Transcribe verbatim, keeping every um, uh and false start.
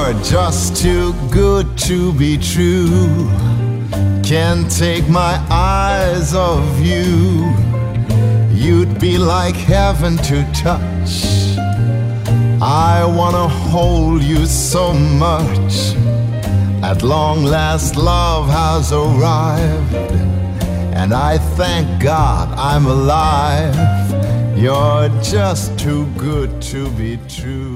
You're just too good to be true. Can't take my eyes off you. You'd be like heaven to touch. I wanna hold you so much. At long last love has arrived, and I thank God I'm alive. You're just too good to be true.